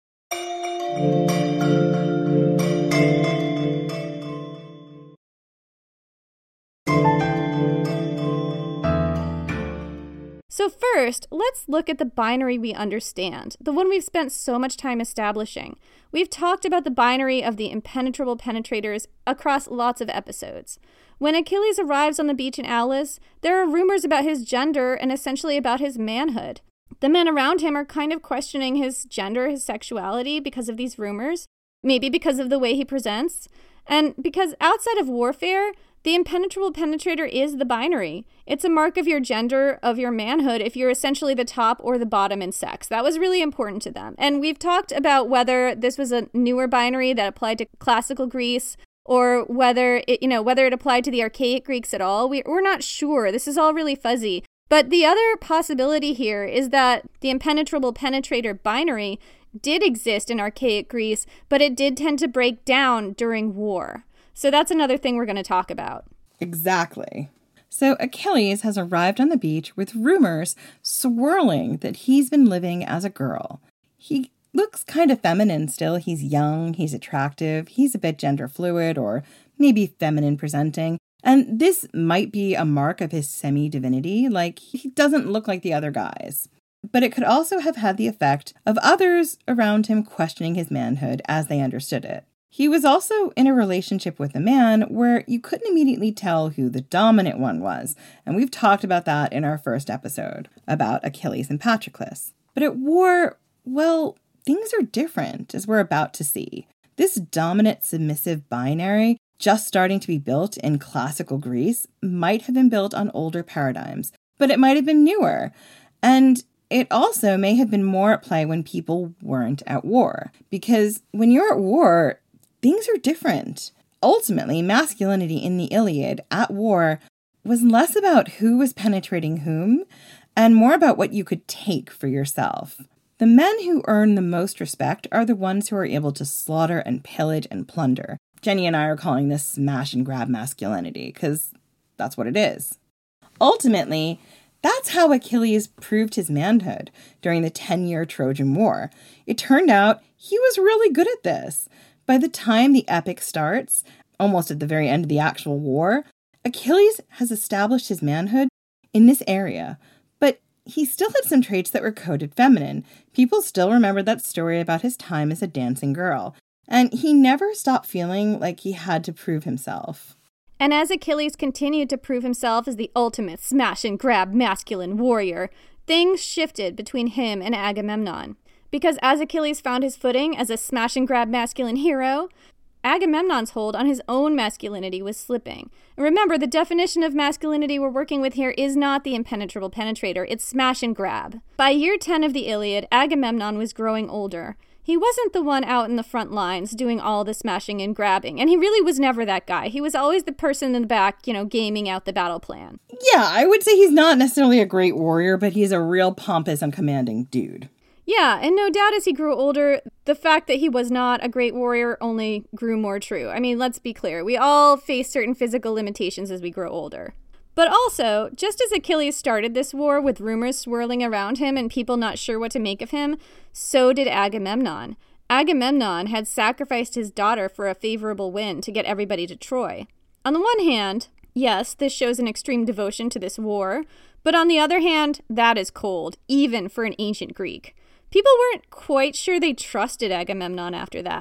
S4: So first, let's look at the binary we understand, the one we've spent so much time establishing. We've talked about the binary of the impenetrable penetrators across lots of episodes. When Achilles arrives on the beach in Aulis, there are rumors about his gender and essentially about his manhood. The men around him are kind of questioning his gender, his sexuality because of these rumors, maybe because of the way he presents, and because outside of warfare, the impenetrable penetrator is the binary. It's a mark of your gender, of your manhood, if you're essentially the top or the bottom in sex. That was really important to them. And we've talked about whether this was a newer binary that applied to classical Greece, or whether it, you know, whether it applied to the archaic Greeks at all. We, we're not sure. This is all really fuzzy. But the other possibility here is that the impenetrable penetrator binary did exist in archaic Greece, but it did tend to break down during war. So that's another thing we're going to talk about.
S5: Exactly. So Achilles has arrived on the beach with rumors swirling that he's been living as a girl. He looks kind of feminine still. He's young, he's attractive, he's a bit gender fluid or maybe feminine presenting. And this might be a mark of his semi-divinity, like he doesn't look like the other guys. But it could also have had the effect of others around him questioning his manhood as they understood it. He was also in a relationship with a man where you couldn't immediately tell who the dominant one was, and we've talked about that in our first episode about Achilles and Patroclus. But at war, well, things are different, as we're about to see. This dominant-submissive binary, just starting to be built in classical Greece, might have been built on older paradigms, but it might have been newer. And it also may have been more at play when people weren't at war, because when you're at war, things are different. Ultimately, masculinity in the Iliad at war was less about who was penetrating whom and more about what you could take for yourself. The men who earn the most respect are the ones who are able to slaughter and pillage and plunder. Jenny and I are calling this smash and grab masculinity because that's what it is. Ultimately, that's how Achilles proved his manhood during the ten-year Trojan War. It turned out he was really good at this. By the time the epic starts, almost at the very end of the actual war, Achilles has established his manhood in this area. But he still had some traits that were coded feminine. People still remember that story about his time as a dancing girl. And he never stopped feeling like he had to prove himself.
S4: And as Achilles continued to prove himself as the ultimate smash-and-grab masculine warrior, things shifted between him and Agamemnon. Because as Achilles found his footing as a smash-and-grab masculine hero, Agamemnon's hold on his own masculinity was slipping. And remember, the definition of masculinity we're working with here is not the impenetrable penetrator, it's smash and grab. By year ten of the Iliad, Agamemnon was growing older. He wasn't the one out in the front lines doing all the smashing and grabbing, and he really was never that guy. He was always the person in the back, you know, gaming out the battle plan.
S5: Yeah, I would say he's not necessarily a great warrior, but he's a real pompous and commanding dude.
S4: Yeah, and no doubt as he grew older, the fact that he was not a great warrior only grew more true. I mean, let's be clear. We all face certain physical limitations as we grow older. But also, just as Achilles started this war with rumors swirling around him and people not sure what to make of him, so did Agamemnon. Agamemnon had sacrificed his daughter for a favorable win to get everybody to Troy. On the one hand, yes, this shows an extreme devotion to this war, but on the other hand, that is cold, even for an ancient Greek. People weren't quite sure they trusted Agamemnon after that.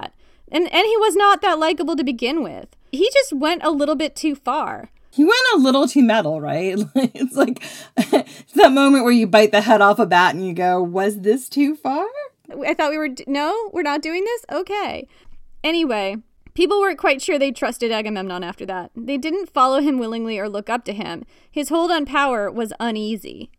S4: And and he was not that likable to begin with. He just went a little bit too far.
S5: He went a little too metal, right? It's like it's that moment where you bite the head off a bat and you go, was this too far?
S4: I thought we were, no, we're not doing this? Okay. Anyway, people weren't quite sure they trusted Agamemnon after that. They didn't follow him willingly or look up to him. His hold on power was uneasy.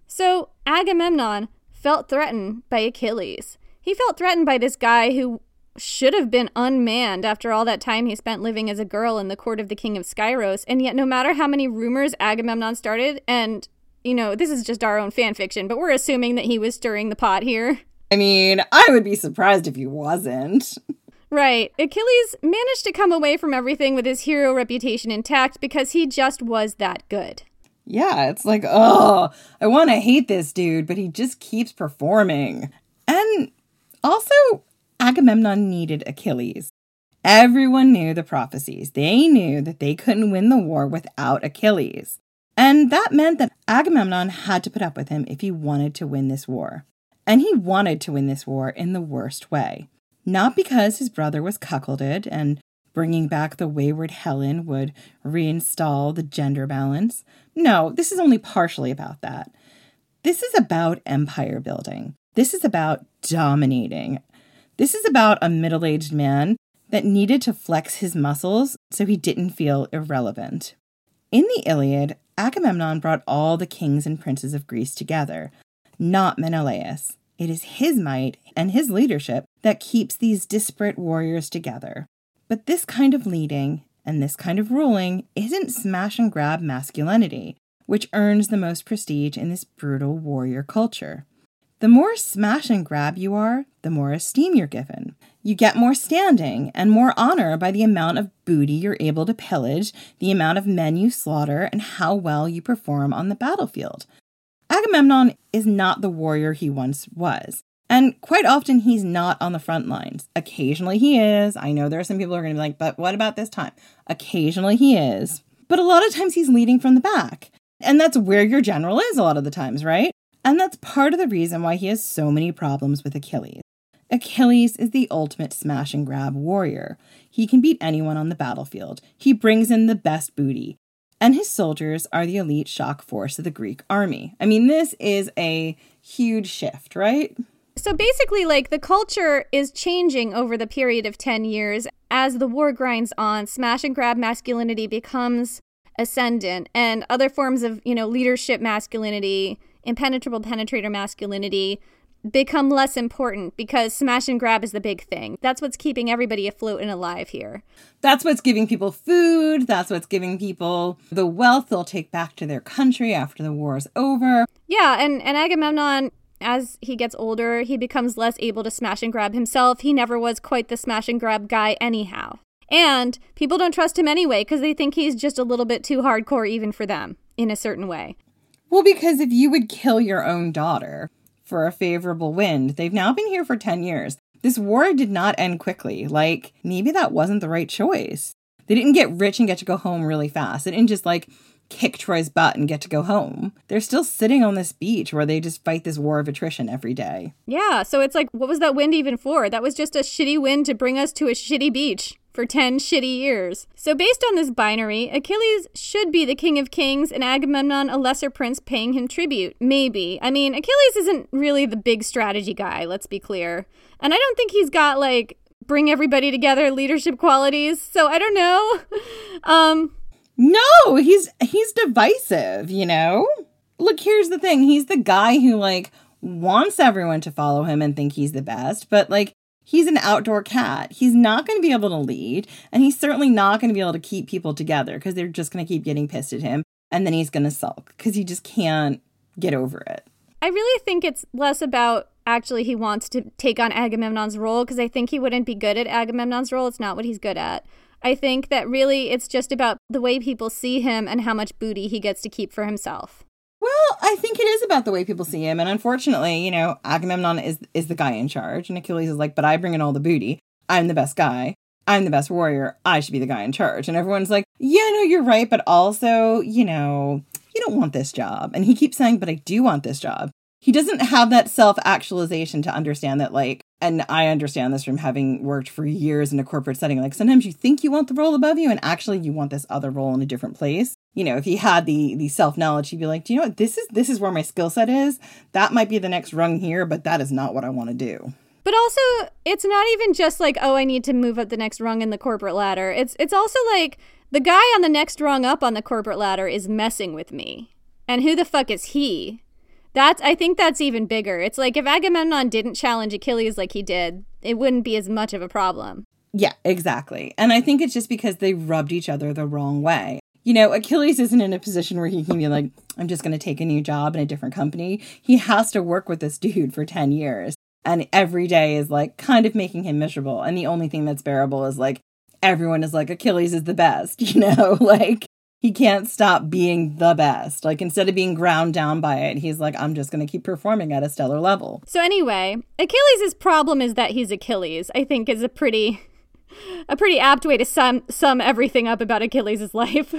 S4: So Agamemnon felt threatened by Achilles. He felt threatened by this guy who should have been unmanned after all that time he spent living as a girl in the court of the king of Skyros, and yet no matter how many rumors Agamemnon started, and, you know, this is just our own fan fiction, but we're assuming that he was stirring the pot here.
S5: I mean, I would be surprised if he wasn't.
S4: Right. Achilles managed to come away from everything with his hero reputation intact because he just was that good.
S5: Yeah, it's like, oh, I want to hate this dude, but he just keeps performing. And also, Agamemnon needed Achilles. Everyone knew the prophecies. They knew that they couldn't win the war without Achilles. And that meant that Agamemnon had to put up with him if he wanted to win this war. And he wanted to win this war in the worst way. Not because his brother was cuckolded and bringing back the wayward Helen would reinstall the gender balance. No, this is only partially about that. This is about empire building. This is about dominating. This is about a middle-aged man that needed to flex his muscles so he didn't feel irrelevant. In the Iliad, Agamemnon brought all the kings and princes of Greece together, not Menelaus. It is his might and his leadership that keeps these disparate warriors together. But this kind of leading and this kind of ruling isn't smash and grab masculinity, which earns the most prestige in this brutal warrior culture. The more smash and grab you are, the more esteem you're given. You get more standing and more honor by the amount of booty you're able to pillage, the amount of men you slaughter, and how well you perform on the battlefield. Agamemnon is not the warrior he once was. And quite often he's not on the front lines. Occasionally he is. I know there are some people who are going to be like, but what about this time? Occasionally he is. But a lot of times he's leading from the back. And that's where your general is a lot of the times, right? And that's part of the reason why he has so many problems with Achilles. Achilles is the ultimate smash and grab warrior. He can beat anyone on the battlefield. He brings in the best booty. And his soldiers are the elite shock force of the Greek army. I mean, this is a huge shift, right?
S4: So basically, like, the culture is changing over the period of ten years. As the war grinds on, smash and grab masculinity becomes ascendant, and other forms of, you know, leadership masculinity, impenetrable penetrator masculinity become less important because smash and grab is the big thing. That's what's keeping everybody afloat and alive here.
S5: That's what's giving people food. That's what's giving people the wealth they'll take back to their country after the war is over.
S4: Yeah, and, and Agamemnon, as he gets older, he becomes less able to smash and grab himself. He never was quite the smash and grab guy anyhow. And people don't trust him anyway because they think he's just a little bit too hardcore even for them in a certain way.
S5: Well, because if you would kill your own daughter for a favorable wind, they've now been here for ten years. This war did not end quickly. Like, maybe that wasn't the right choice. They didn't get rich and get to go home really fast. They didn't just, like, kick Troy's butt and get to go home. They're still sitting on this beach where they just fight this war of attrition every day.
S4: Yeah, so it's like, what was that wind even for? That was just a shitty wind to bring us to a shitty beach for ten shitty years. So based on this binary, Achilles should be the king of kings and Agamemnon a lesser prince paying him tribute. Maybe. I mean, Achilles isn't really the big strategy guy, let's be clear. And I don't think he's got, like, bring everybody together leadership qualities. So I don't know. um...
S5: No, he's he's divisive, you know? Look, here's the thing. He's the guy who, like, wants everyone to follow him and think he's the best, but, like, he's an outdoor cat. He's not going to be able to lead, and he's certainly not going to be able to keep people together because they're just going to keep getting pissed at him, and then he's going to sulk because he just can't get over it.
S4: I really think it's less about actually he wants to take on Agamemnon's role because I think he wouldn't be good at Agamemnon's role. It's not what he's good at. I think that really it's just about the way people see him and how much booty he gets to keep for himself.
S5: Well, I think it is about the way people see him. And unfortunately, you know, Agamemnon is is the guy in charge. And Achilles is like, but I bring in all the booty. I'm the best guy. I'm the best warrior. I should be the guy in charge. And everyone's like, yeah, no, you're right. But also, you know, you don't want this job. And he keeps saying, but I do want this job. He doesn't have that self-actualization to understand that, like, And I understand this from having worked for years in a corporate setting. Like, sometimes you think you want the role above you, and actually you want this other role in a different place. You know, if he had the the self-knowledge, he'd be like, do you know what? This is this is where my skill set is. That might be the next rung here, but that is not what I want to do.
S4: But also, it's not even just like, oh, I need to move up the next rung in the corporate ladder. It's it's also like, the guy on the next rung up on the corporate ladder is messing with me. And who the fuck is he? That's, I think that's even bigger. It's like, if Agamemnon didn't challenge Achilles like he did, it wouldn't be as much of a problem.
S5: Yeah, exactly. And I think it's just because they rubbed each other the wrong way. You know, Achilles isn't in a position where he can be like, I'm just going to take a new job in a different company. He has to work with this dude for ten years. And every day is like kind of making him miserable. And the only thing that's bearable is like, everyone is like, Achilles is the best, you know, like he can't stop being the best. Like, instead of being ground down by it, he's like, I'm just going to keep performing at a stellar level.
S4: So anyway, Achilles' problem is that he's Achilles, I think is a pretty, a pretty apt way to sum, sum everything up about Achilles' life.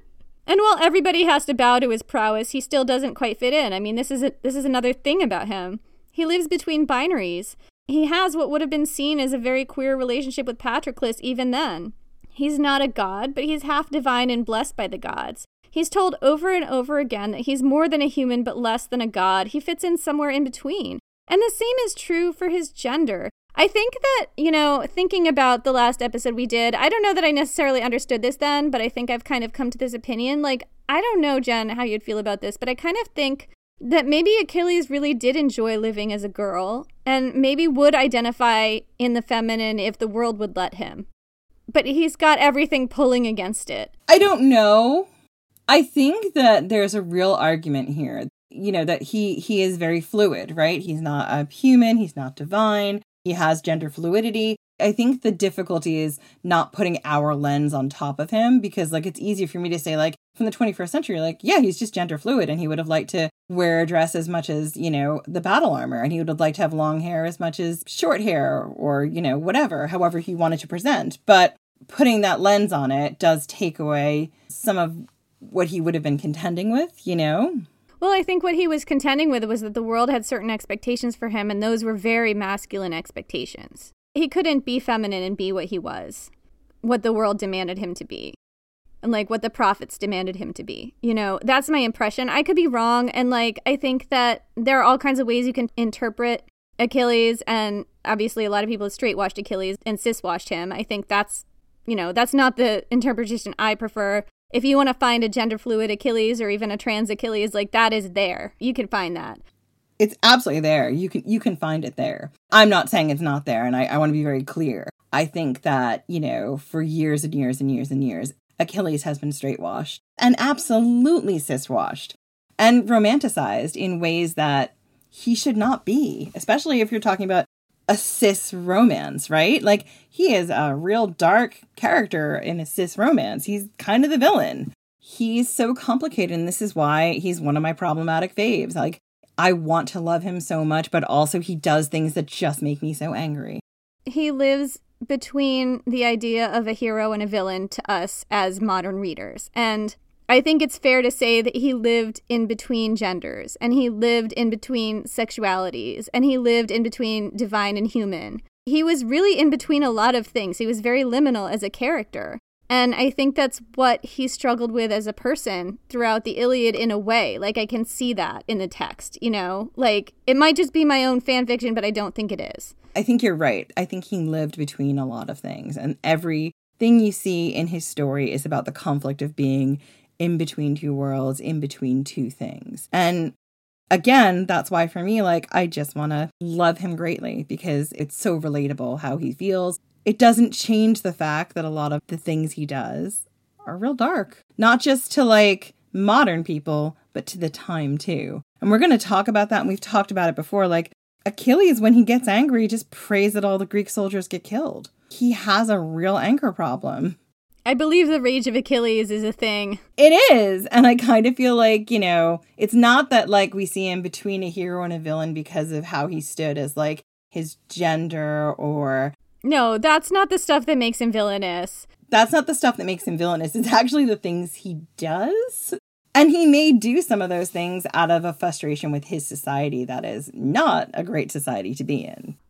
S4: And while everybody has to bow to his prowess, he still doesn't quite fit in. I mean, this is a, this is another thing about him. He lives between binaries. He has what would have been seen as a very queer relationship with Patroclus even then. He's not a god, but he's half divine and blessed by the gods. He's told over and over again that he's more than a human but less than a god. He fits in somewhere in between. And the same is true for his gender. I think that, you know, thinking about the last episode we did, I don't know that I necessarily understood this then, but I think I've kind of come to this opinion. Like, I don't know, Jen, how you'd feel about this, but I kind of think that maybe Achilles really did enjoy living as a girl and maybe would identify in the feminine if the world would let him. But he's got everything pulling against it.
S5: I don't know. I think that there's a real argument here, you know, that he, he is very fluid, right? He's not a human. He's not divine. He has gender fluidity. I think the difficulty is not putting our lens on top of him, because like it's easy for me to say like from the twenty-first century, like, yeah, he's just gender fluid and he would have liked to wear a dress as much as, you know, the battle armor, and he would have liked to have long hair as much as short hair, or, you know, whatever, however he wanted to present. But putting that lens on it does take away some of what he would have been contending with, you know?
S4: Well, I think what he was contending with was that the world had certain expectations for him, and those were very masculine expectations. He couldn't be feminine and be what he was, what the world demanded him to be, and like what the prophets demanded him to be. You know, that's my impression. I could be wrong. And like, I think that there are all kinds of ways you can interpret Achilles, and obviously a lot of people have straight-washed Achilles and cis-washed him. I think that's, you know, that's not the interpretation I prefer. If you want to find a gender fluid Achilles or even a trans Achilles, like that is there. You can find that.
S5: It's absolutely there. You can you can find it there. I'm not saying it's not there, and I, I want to be very clear. I think that, you know, for years and years and years and years, Achilles has been straight-washed and absolutely cis-washed and romanticized in ways that he should not be, especially if you're talking about a cis romance, right? Like, he is a real dark character in a cis romance. He's kind of the villain. He's so complicated, and this is why he's one of my problematic faves. Like, I want to love him so much, but also he does things that just make me so angry.
S4: He lives between the idea of a hero and a villain to us as modern readers. And I think it's fair to say that he lived in between genders, and he lived in between sexualities, and he lived in between divine and human. He was really in between a lot of things. He was very liminal as a character. And I think that's what he struggled with as a person throughout the Iliad in a way. Like, I can see that in the text, you know? Like, it might just be my own fan fiction, but I don't think it is.
S5: I think you're right. I think he lived between a lot of things. And everything you see in his story is about the conflict of being in between two worlds, in between two things. And again, that's why for me, like, I just want to love him greatly because it's so relatable how he feels. It doesn't change the fact that a lot of the things he does are real dark. Not just to, like, modern people, but to the time, too. And we're going to talk about that, and we've talked about it before. Like, Achilles, when he gets angry, just prays that all the Greek soldiers get killed. He has a real anger problem.
S4: I believe the rage of Achilles is a thing.
S5: It is. And I kind of feel like, you know, it's not that, like, we see him between a hero and a villain because of how he stood as, like, his gender or...
S4: No, that's not the stuff that makes him villainous.
S5: That's not the stuff that makes him villainous. It's actually the things he does. And he may do some of those things out of a frustration with his society that is not a great society to be in.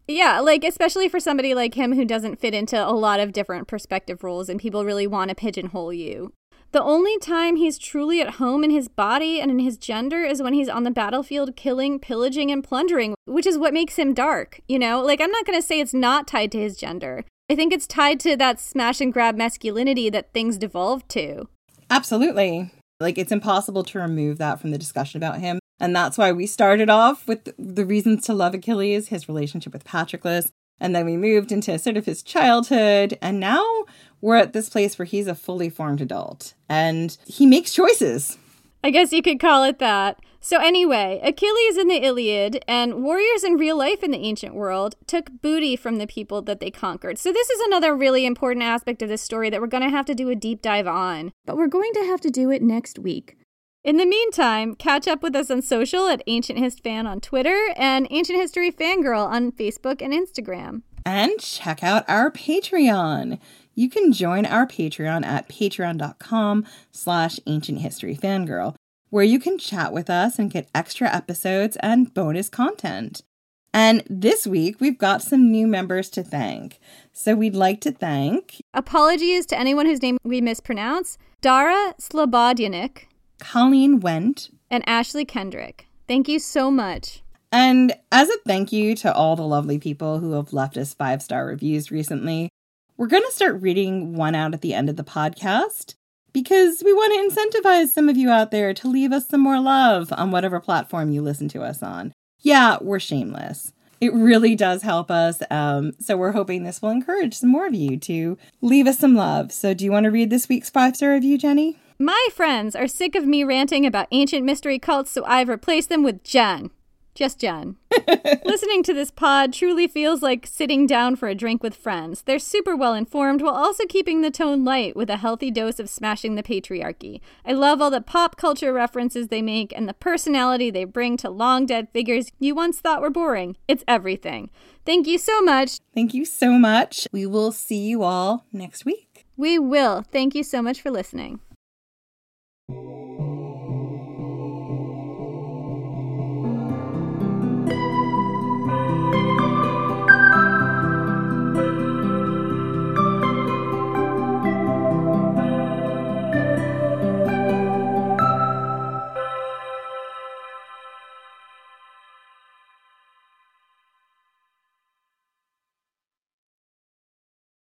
S4: Yeah, like, especially for somebody like him who doesn't fit into a lot of different perspective roles and people really want to pigeonhole you. The only time he's truly at home in his body and in his gender is when he's on the battlefield killing, pillaging, and plundering, which is what makes him dark, you know? Like, I'm not going to say it's not tied to his gender. I think it's tied to that smash and grab masculinity that things devolved to.
S5: Absolutely. Like, it's impossible to remove that from the discussion about him. And that's why we started off with the reasons to love Achilles, his relationship with Patroclus. And then we moved into sort of his childhood. And now we're at this place where he's a fully formed adult. And he makes choices.
S4: I guess you could call it that. So anyway, Achilles in the Iliad and warriors in real life in the ancient world took booty from the people that they conquered. So this is another really important aspect of this story that we're going to have to do a deep dive on. But we're going to have to do it next week. In the meantime, catch up with us on social at Ancient Hist Fan on Twitter and Ancient History Fangirl on Facebook and Instagram.
S5: And check out our Patreon. You can join our Patreon at patreon.com slash Ancient History Fangirl, where you can chat with us and get extra episodes and bonus content. And this week, we've got some new members to thank. So we'd like to thank...
S4: Apologies to anyone whose name we mispronounce. Dara Slobodyanik,
S5: Colleen Wendt,
S4: and Ashley Kendrick. Thank you so much.
S5: And as a thank you to all the lovely people who have left us five-star reviews recently, we're going to start reading one out at the end of the podcast because we want to incentivize some of you out there to leave us some more love on whatever platform you listen to us on. Yeah, we're shameless. It really does help us. Um, so we're hoping this will encourage some more of you to leave us some love. So do you want to read this week's five-star review, Jenny?
S4: My friends are sick of me ranting about ancient mystery cults, so I've replaced them with Jen. Just Jen. Listening to this pod truly feels like sitting down for a drink with friends. They're super well informed while also keeping the tone light with a healthy dose of smashing the patriarchy. I love all the pop culture references they make and the personality they bring to long dead figures you once thought were boring. It's everything. Thank you so much.
S5: Thank you so much. We will see you all next week.
S4: We will. Thank you so much for listening.